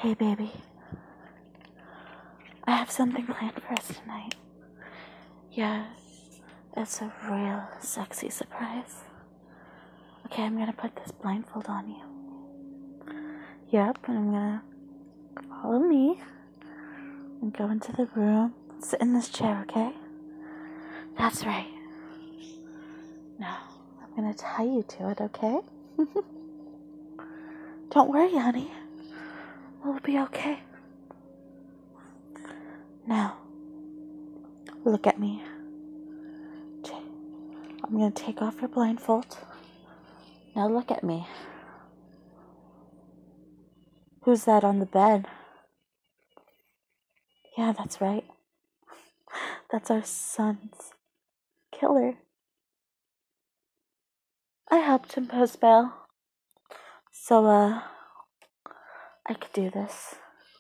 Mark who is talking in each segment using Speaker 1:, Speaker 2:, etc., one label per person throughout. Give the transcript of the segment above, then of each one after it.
Speaker 1: Hey, baby. I have something planned for us tonight. Yeah, it's a real sexy surprise. Okay, I'm gonna put this blindfold on you. Yep, and I'm gonna follow me and go into the room. Sit in this chair, okay? That's right. Now, I'm gonna tie you to it, okay? Don't worry, honey. We'll be okay. Now, look at me. I'm gonna take off your blindfold. Now look at me. Who's that on the bed? Yeah, that's right. That's our son's killer. I helped him post bail. So, I could do this.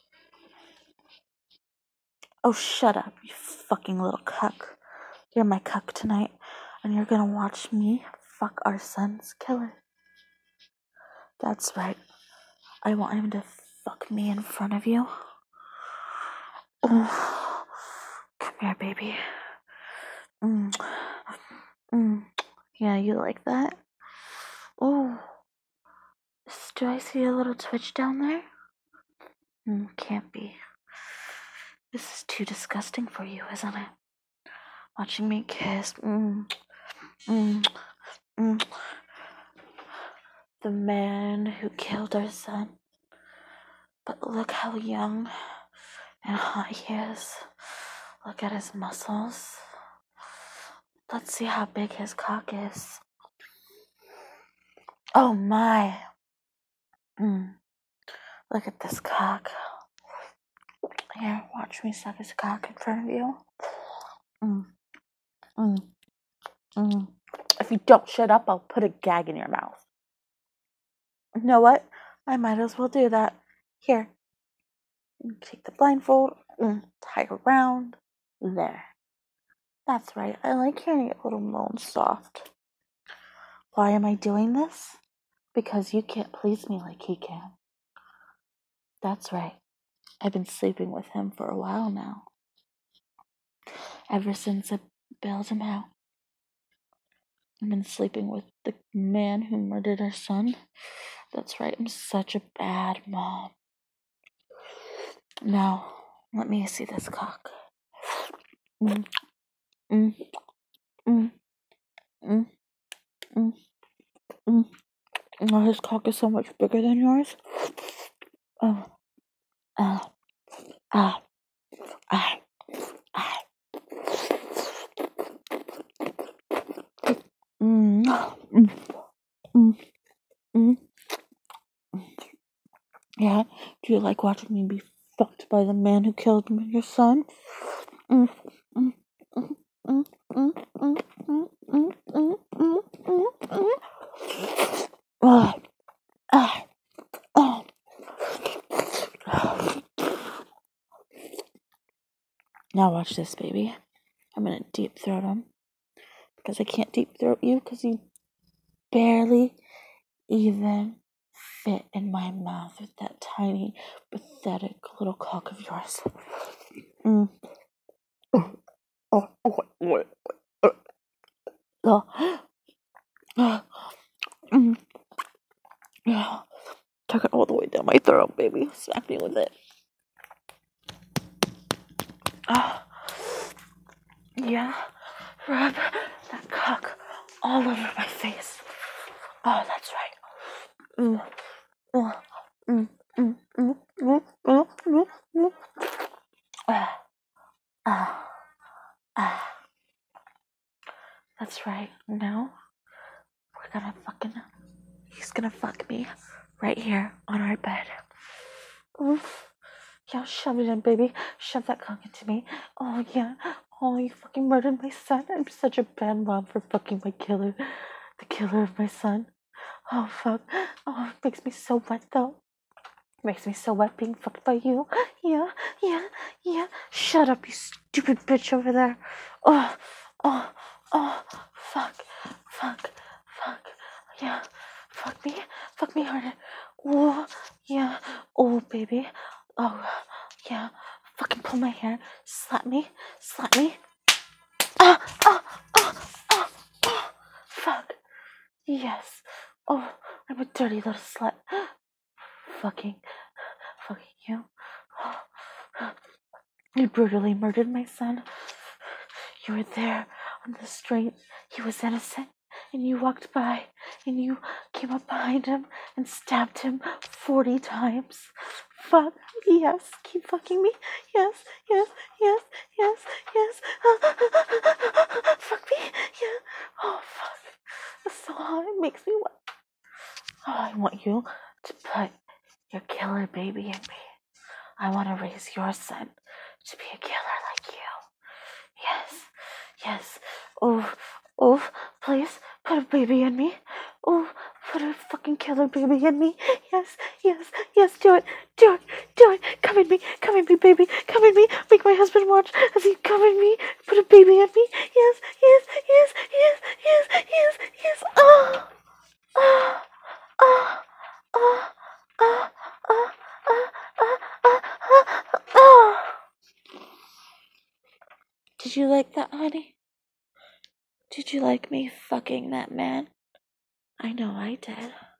Speaker 1: Oh, shut up, you fucking little cuck. You're my cuck tonight, and you're gonna watch me fuck our son's killer. That's right. I want him to fuck me in front of you. Oh, come here, baby. Yeah, you like that? Oh, do I see a little twitch down there? Can't be. This is too disgusting for you, isn't it? Watching me kiss. The man who killed our son. But look how young and hot he is. Look at his muscles. Let's see how big his cock is. Oh my. Look at this cock. Here, watch me suck his cock in front of you. If you don't shut up, I'll put a gag in your mouth. You know what? I might as well do that. Here. Take the blindfold. Tie around. There. That's right. I like hearing it little moan soft. Why am I doing this? Because you can't please me like he can. That's right. I've been sleeping with him for a while now. Ever since I bailed him out. I've been sleeping with the man who murdered our son. That's right, I'm such a bad mom. Now, let me see this cock. Oh, his cock is so much bigger than yours. Yeah, do you like watching me be fucked by the man who killed your son? Now watch this, baby. I'm gonna deep throat him. Because I can't deep throat you because you barely even fit in my mouth with that tiny, pathetic little cock of yours. Tuck it all the way down my throat, baby. Smack me with it. Yeah, rub that cock all over my face. Oh, that's right. That's right. Now he's gonna fuck me right here on our bed. Oof. Yeah, shove it in, baby. Shove that cock into me. Oh, yeah. Oh, you fucking murdered my son. I'm such a bad mom for fucking my killer. The killer of my son. Oh, fuck. Oh, it makes me so wet, though. It makes me so wet being fucked by you. Yeah. Shut up, you stupid bitch over there. Oh, fuck. Yeah. Fuck me harder. Oh, yeah. Oh, baby. Oh, yeah. Fucking pull my hair. Slap me. Slap me. Ah, ah, ah, ah, ah. Fuck. Yes. Oh, I'm a dirty little slut. Fucking you. You brutally murdered my son. You were there on the street. He was innocent. And you walked by and you came up behind him and stabbed him 40 times. Fuck. Yes. Keep fucking me. Yes. Yes. Yes. Yes. Yes. Fuck me. Yeah. Oh, fuck. It's so hot. It makes me wet. Oh, I want you to put your killer baby in me. I want to raise your son to be a killer like you. Yes, yes. Oh, oh, please put a baby in me. Oh, put a fucking killer baby in me. Yes, yes, yes. Do it, do it, do it. Come in me, baby. Come in me. Make my husband watch as he come in me. Put a baby in me. Yes, yes, yes, yes, yes, yes, yes. Oh, oh, oh, oh, oh, oh, oh, oh, oh, oh. Did you like that, honey? Did you like me fucking that man? I know I did.